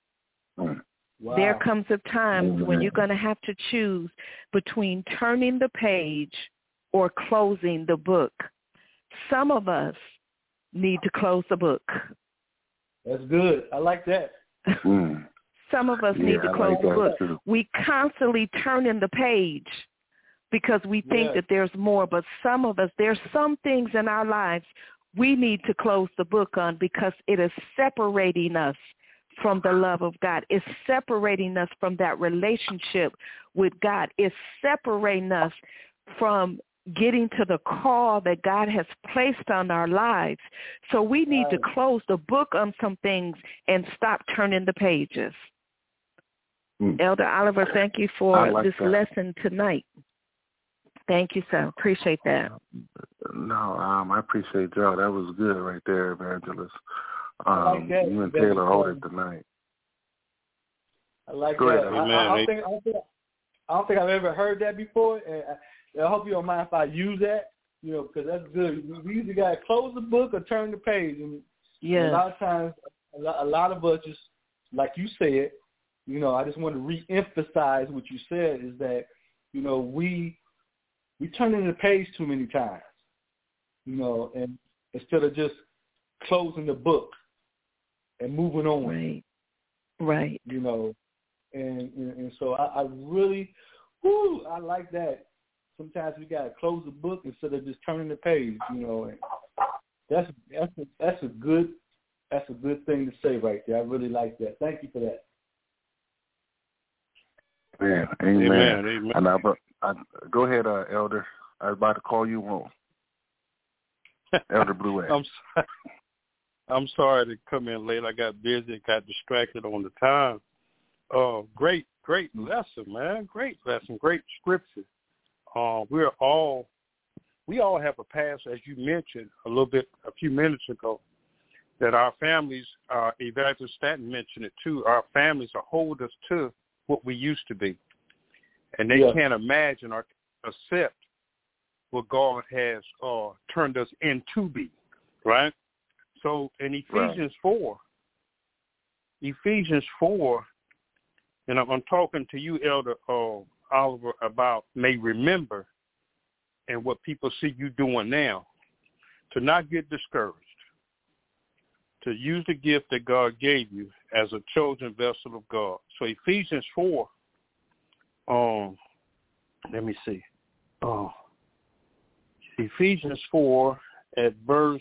Wow. There comes a time when you're going to have to choose between turning the page or closing the book. Some of us need to close the book. That's good. I like that. Mm. Some of us yeah, need to I close like the that book. too. We constantly turning the page because we think yeah. that there's more, but some of us, there's some things in our lives we need to close the book on, because it is separating us from the love of God. It's separating us from that relationship with God. It's separating us from getting to the call that God has placed on our lives. So we need right. to close the book on some things and stop turning the pages. Mm. Elder Oliver, thank you for like this that. lesson tonight. Thank you, sir. Appreciate that. No, um, I appreciate y'all. That was good right there, Evangelist. Um, I like that. You and That Taylor hold was, it tonight. I like Go that. ahead, I, Amen. I, I, don't think, I, don't think, I don't think I've ever heard that before, and I, I hope you don't mind if I use that, you know, because that's good. We, we either got to close the book or turn the page, and Yeah. a lot of times, a lot, a lot of us just, like you said, you know, I just want to re-emphasize what you said is that, you know, we we turn in the page too many times, you know, and instead of just closing the book and moving on. Right. Right. You know, and and, and so I, I really, whoo, I like that. Sometimes we gotta close the book instead of just turning the page. You know, and that's that's a, that's a good that's a good thing to say right there. I really like that. Thank you for that. Man, amen. Amen. Amen. And I, I, go ahead, uh, Elder. I was about to call you on. Elder Blue. I'm sorry. I'm sorry to come in late. I got busy, got distracted on the time. Uh, great, great lesson, man. Great lesson, great scripture. Uh, we're all, we all have a past, as you mentioned a little bit, a few minutes ago, that our families, uh, Evangelist Stanton mentioned it too, our families are hold us to what we used to be. And they yeah. can't imagine or accept what God has uh, turned us into be, right? So in Ephesians right. four, Ephesians four, and I'm, I'm talking to you, Elder uh, Oliver, about may remember and what people see you doing now, to not get discouraged, to use the gift that God gave you as a chosen vessel of God. So Ephesians four, um, let me see. Oh, Ephesians four at verse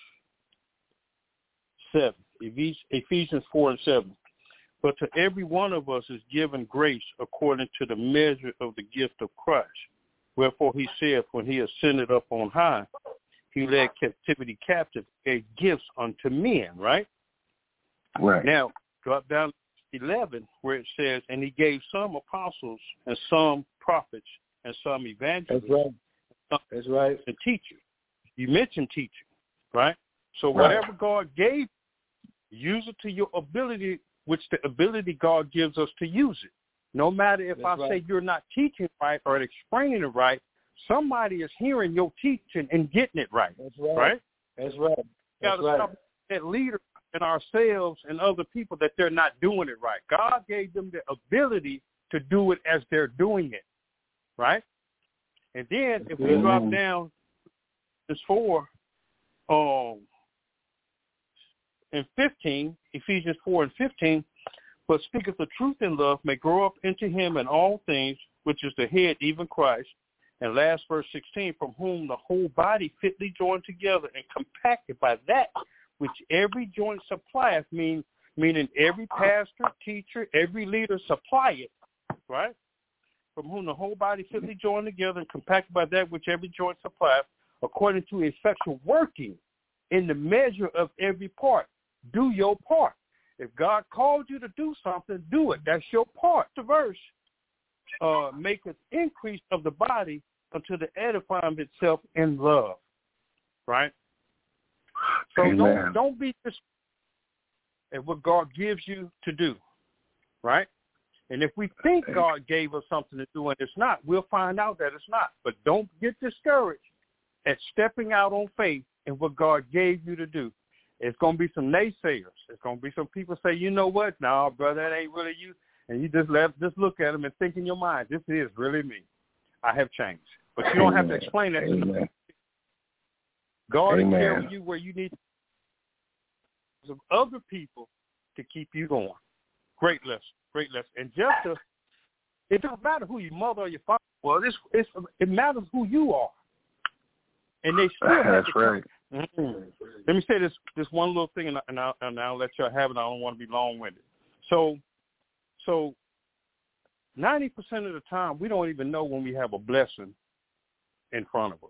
seven. Ephesians four and seven. But to every one of us is given grace according to the measure of the gift of Christ. Wherefore he said, when he ascended up on high, he led captivity captive, gave gifts unto men, right? Right. Now, drop down to eleven, where it says, and he gave some apostles and some prophets and some evangelists. That's right. Some That's right. and teachers. You mentioned teaching, right? So whatever right. God gave, use it to your ability, which the ability God gives us to use it. No matter if That's I right. say you're not teaching right or explaining it right, somebody is hearing your teaching and getting it right. That's right. Right? That's right. That's got to right. stop that leader and ourselves and other people that they're not doing it right. God gave them the ability to do it as they're doing it, right? And then if we drop down this four, um, in fifteen, Ephesians four and fifteen, but speaketh the truth in love may grow up into him in all things, which is the head, even Christ. And last verse sixteen, from whom the whole body fitly joined together and compacted by that which every joint supplieth, mean, meaning every pastor, teacher, every leader supply it, right? From whom the whole body fitly joined together and compacted by that which every joint supplieth, according to effectual working in the measure of every part. Do your part. If God called you to do something, do it. That's your part. The verse uh, maketh increase of the body unto the edifying of itself in love. Right? So Amen. don't don't be dis- at what God gives you to do. Right? And if we think God gave us something to do and it's not, we'll find out that it's not. But don't get discouraged at stepping out on faith in what God gave you to do. It's going to be some naysayers. It's going to be some people say, you know what? No, brother, that ain't really you. And you just let, just look at them and think in your mind, this is really me. I have changed. But you don't have to explain that to them. God Amen. is carrying you where you need some other people to keep you going. Great lesson. Great lesson. And just to, it doesn't matter who your mother or your father was. It's, it's, it matters who you are. And they still have That's to right. Mm-hmm. Let me say this this one little thing, and, and, I'll, and I'll let y'all have it. I don't want to be long-winded. So, so ninety percent of the time, we don't even know when we have a blessing in front of us.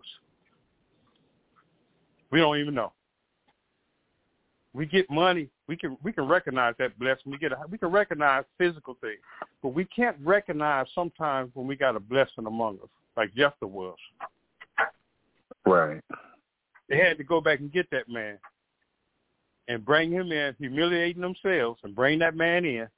We don't even know. We get money. We can we can recognize that blessing. We get a, we can recognize physical things, but we can't recognize sometimes when we got a blessing among us, like Jephthah was. Right. They had to go back and get that man and bring him in, humiliating themselves, and bring that man in.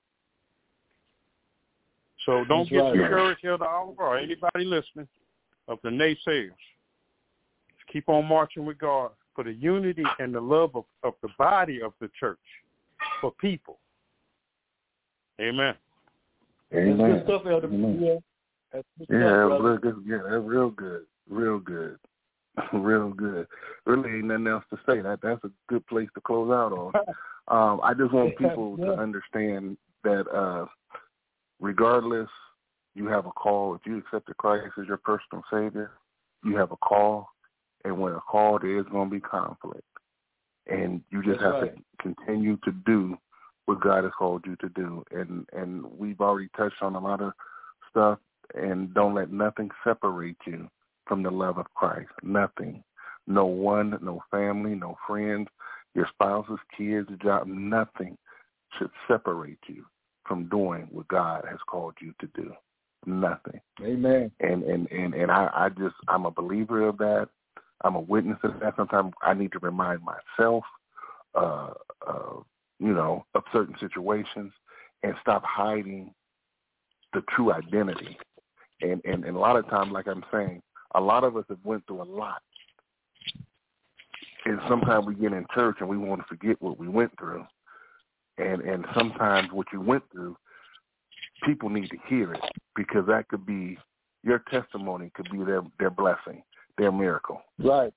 So don't That's get right. discouraged, Elder Oliver, or anybody listening, of the naysayers. Just keep on marching with God for the unity and the love of, of the body of the church, for people. Amen. Amen. That's good stuff, Elder. Amen. Yeah, that's good Yeah, stuff, that brother. was good. Yeah, that's real good. Real good. Real good. Really ain't nothing else to say. That that's a good place to close out on. Um, I just want people Yeah. to understand that uh, regardless, you have a call. If you accepted Christ as your personal Savior, you have a call, and when a call, there is going to be conflict, and you just That's have right. to continue to do what God has called you to do. And and we've already touched on a lot of stuff, and don't let nothing separate you from the love of Christ. Nothing. No one, no family, no friends, your spouses, kids, job, nothing should separate you from doing what God has called you to do. Nothing. Amen. And and, and, and I, I just, I'm a believer of that. I'm a witness of that. Sometimes I need to remind myself, uh, uh, you know, of certain situations and stop hiding the true identity. And, and, and a lot of times, like I'm saying, a lot of us have went through a lot. And sometimes we get in church and we want to forget what we went through. And and sometimes what you went through, people need to hear it, because that could be, your testimony could be their, their blessing, their miracle. Right.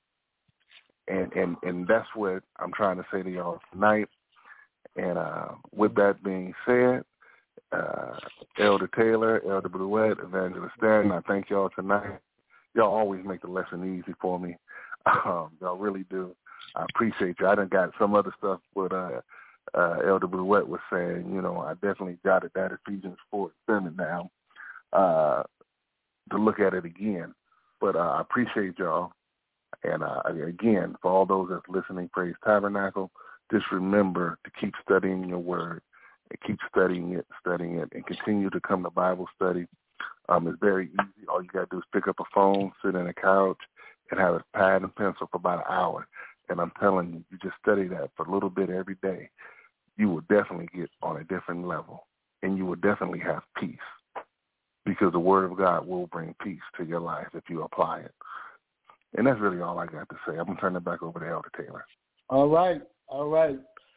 And, and, and that's what I'm trying to say to y'all tonight. And uh, with that being said, uh, Elder Taylor, Elder Bluette, Evangelist Stanton, I thank y'all tonight. Y'all always make the lesson easy for me. Um, y'all really do. I appreciate you. I done got some other stuff what uh, uh, Elder Bluette was saying. You know, I definitely jotted that Ephesians four seven down uh, to look at it again. But uh, I appreciate y'all. And uh, again, for all those that's listening, Praise Tabernacle, just remember to keep studying your word and keep studying it, studying it, and continue to come to Bible study. Um, it's very easy. All you got to do is pick up a phone, sit on a couch, and have a pad and pencil for about an hour. And I'm telling you, you just study that for a little bit every day, you will definitely get on a different level, and you will definitely have peace, because the Word of God will bring peace to your life if you apply it. And that's really all I got to say. I'm going to turn it back over to Elder Taylor. All right. All right.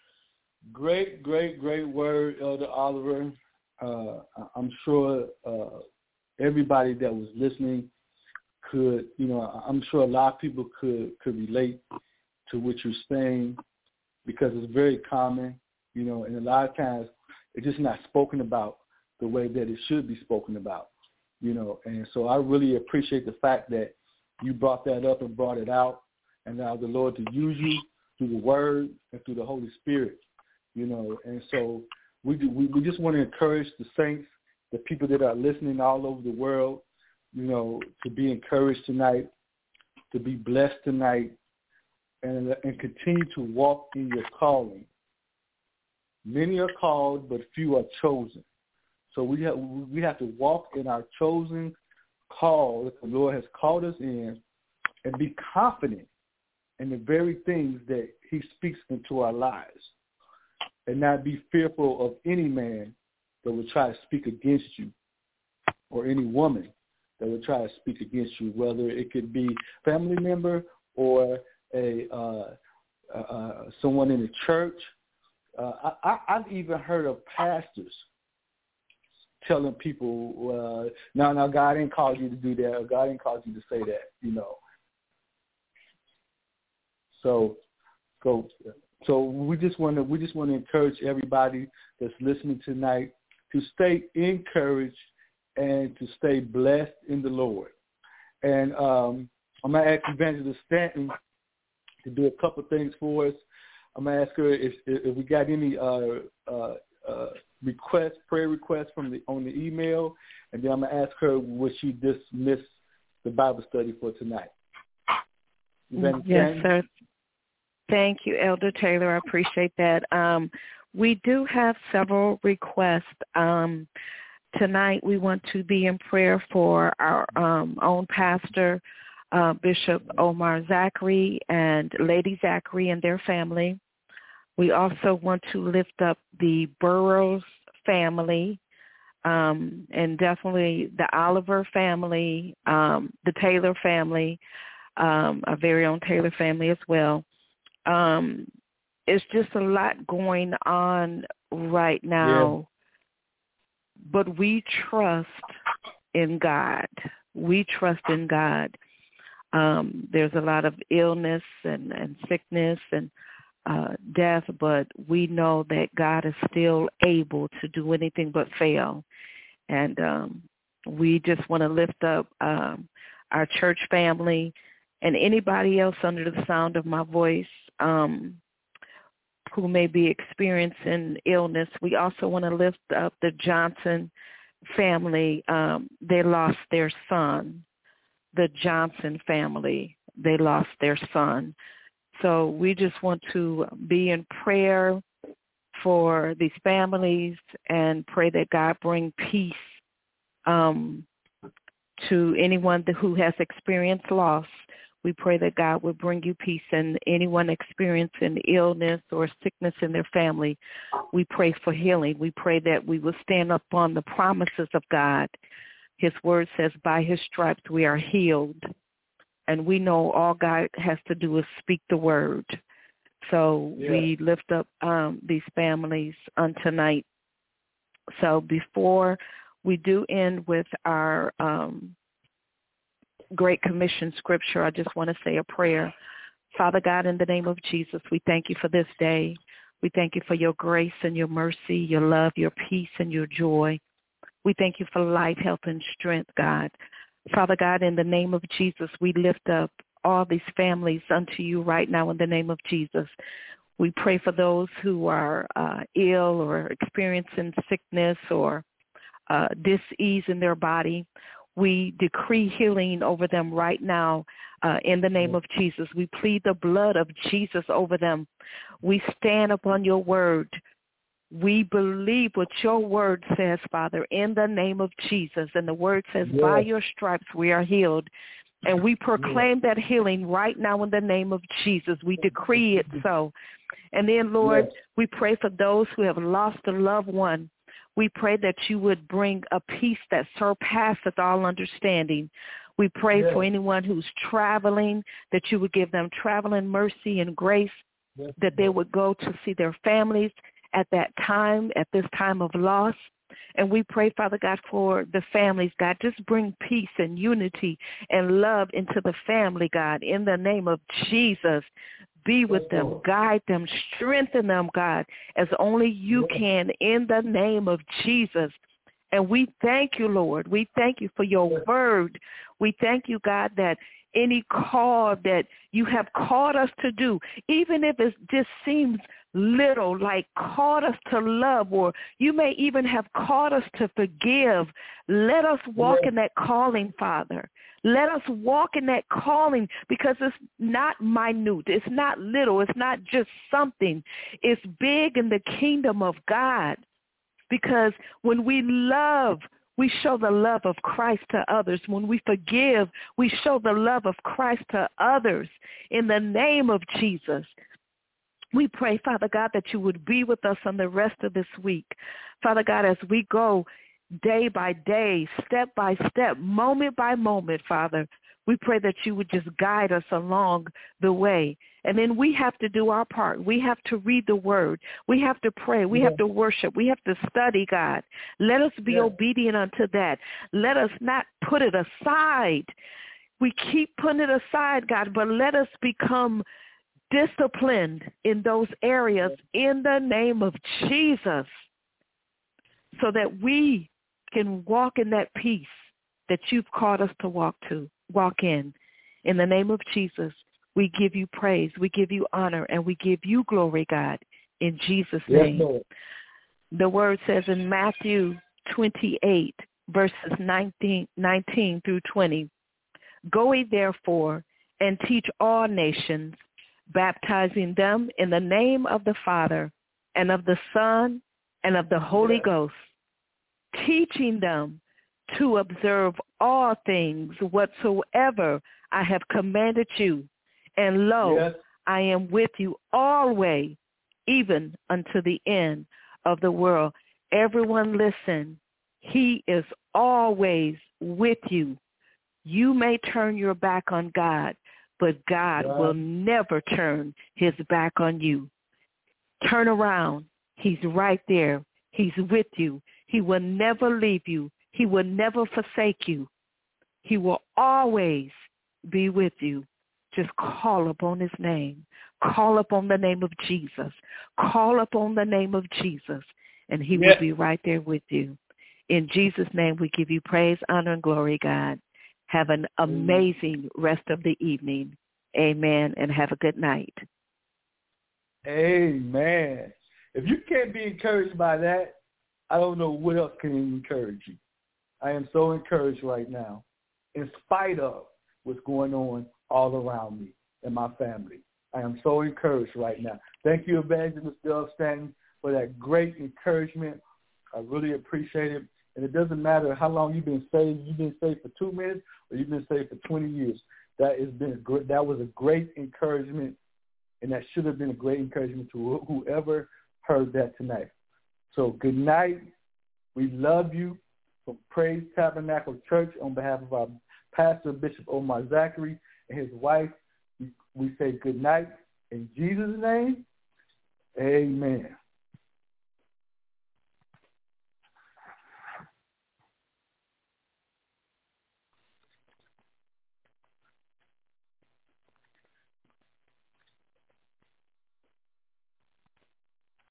Great, great, great word, Elder Oliver. Uh, I'm sure uh, everybody that was listening could, you know, I'm sure a lot of people could, could relate to what you're saying, because it's very common, you know, and a lot of times it's just not spoken about the way that it should be spoken about, you know. And so I really appreciate the fact that you brought that up and brought it out, and allow the Lord to use you through the Word and through the Holy Spirit, you know. And so we do, we, we just want to encourage the saints, the people that are listening all over the world, you know, to be encouraged tonight, to be blessed tonight, and and continue to walk in your calling. Many are called, but few are chosen. So we have we have to walk in our chosen call that the Lord has called us in, and be confident in the very things that he speaks into our lives, and not be fearful of any man that will try to speak against you, or any woman that will try to speak against you, whether it could be a family member or a uh, uh, someone in the church. Uh, I, I've even heard of pastors telling people, uh, no, no, God didn't call you to do that, or God didn't call you to say that, you know. So, so, so we just want to we just want to encourage everybody that's listening tonight to stay encouraged and to stay blessed in the Lord. And um, I'm gonna ask Evangelist Stanton to do a couple things for us. I'm gonna ask her if if we got any uh, uh, uh, requests, prayer requests from the on the email, and then I'm gonna ask her will she dismiss the Bible study for tonight. Evangelist Yes, Stanton? sir. Thank you, Elder Taylor. I appreciate that. Um, we do have several requests. Um, tonight we want to be in prayer for our um, own pastor, uh, Bishop Omar Zachary and Lady Zachary and their family. We also want to lift up the Burroughs family, um, and definitely the Oliver family, um, the Taylor family, um, our very own Taylor family as well. Um, it's just a lot going on right now, yeah. But we trust in God. We trust in God. Um, there's a lot of illness and, and sickness and uh, death, but we know that God is still able to do anything but fail. And um, we just want to lift up um, our church family and anybody else under the sound of my voice um, who may be experiencing illness. We also want to lift up the Johnson family. Um, they lost their son. The Johnson family, they lost their son. So we just want to be in prayer for these families and pray that God bring peace um, to anyone who has experienced loss. We pray that God will bring you peace, and anyone experiencing illness or sickness in their family, we pray for healing. We pray that we will stand up on the promises of God. His word says, by his stripes we are healed. And we know all God has to do is speak the word. So yeah. we lift up um, these families on tonight. So before we do end with our um, Great Commission scripture, I just want to say a prayer. Father God, in the name of Jesus, we thank you for this day. We thank you for your grace and your mercy, your love, your peace, and your joy. We thank you for life, health, and strength, God. Father God, in the name of Jesus, we lift up all these families unto you right now in the name of Jesus. We pray for those who are uh, ill or experiencing sickness or uh, dis-ease in their body. We decree healing over them right now uh, in the name of Jesus. We plead the blood of Jesus over them. We stand upon your word. We believe what your word says, Father, in the name of Jesus. And the word says, yes. By your stripes we are healed. And we proclaim yes. that healing right now in the name of Jesus. We decree it so. And then, Lord, yes. we pray for those who have lost a loved one. We pray that you would bring a peace that surpasseth all understanding. We pray yes. for anyone who's traveling, that you would give them traveling mercy and grace, yes. that they would go to see their families at that time, at this time of loss. And we pray, Father God, for the families, God. Just bring peace and unity and love into the family, God, in the name of Jesus. Be with them, guide them, strengthen them, God, as only you can in the name of Jesus. And we thank you, Lord. We thank you for your word. We thank you, God, that any call that you have called us to do, even if it just seems little, like called us to love, or you may even have called us to forgive, let us walk in that calling, Father. Let us walk in that calling, because it's not minute. It's not little. It's not just something. It's big in the kingdom of God, because when we love, we show the love of Christ to others. When we forgive, we show the love of Christ to others in the name of Jesus. We pray, Father God, that you would be with us on the rest of this week. Father God, as we go day by day, step by step, moment by moment, Father, we pray that you would just guide us along the way. And then we have to do our part. We have to read the word. We have to pray. We yeah. have to worship. We have to study, God. Let us be yeah. obedient unto that. Let us not put it aside. We keep putting it aside, God, but let us become disciplined in those areas in the name of Jesus, so that we can walk in that peace that you've called us to walk to, walk in. In the name of Jesus, we give you praise, we give you honor, and we give you glory, God, in Jesus' name. Yes, the word says in Matthew twenty-eight, verses nineteen, nineteen through twenty, go ye therefore and teach all nations, baptizing them in the name of the Father and of the Son and of the Holy yes. Ghost, teaching them to observe all things whatsoever I have commanded you. And lo, yes. I am with you always, even unto the end of the world. Everyone listen. He is always with you. You may turn your back on God, but God yeah. will never turn his back on you. Turn around. He's right there. He's with you. He will never leave you. He will never forsake you. He will always be with you. Just call upon his name. Call upon the name of Jesus. Call upon the name of Jesus, and he yeah. will be right there with you. In Jesus' name, we give you praise, honor, and glory, God. Have an amazing rest of the evening. Amen, and have a good night. Amen. If you can't be encouraged by that, I don't know what else can encourage you. I am so encouraged right now, in spite of what's going on all around me and my family. I am so encouraged right now. Thank you, Evangelist Dove Stanton, for that great encouragement. I really appreciate it. And it doesn't matter how long you've been saved. You've been saved for two minutes or you've been saved for twenty years. That has been a great, that was a great encouragement, and that should have been a great encouragement to whoever heard that tonight. So good night. We love you. From Praise Tabernacle Church, on behalf of our pastor, Bishop Omar Zachary, and his wife, we, we say good night. In Jesus' name, amen.